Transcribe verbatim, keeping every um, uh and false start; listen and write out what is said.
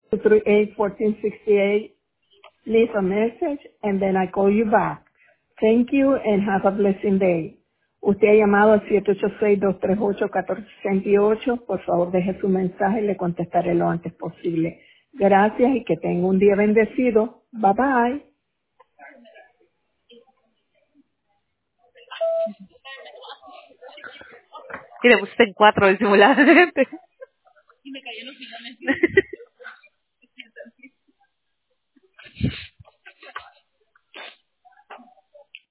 three eight, one four six eight, leave a message, and then I call you back. Thank you and have a blessing day. Usted ha llamado al siete ocho seis, dos tres ocho, uno cuatro seis ocho. Por favor, deje su mensaje y le contestaré lo antes posible. Gracias y que tenga un día bendecido. Bye bye. Y le puse en cuatro disimuladamente.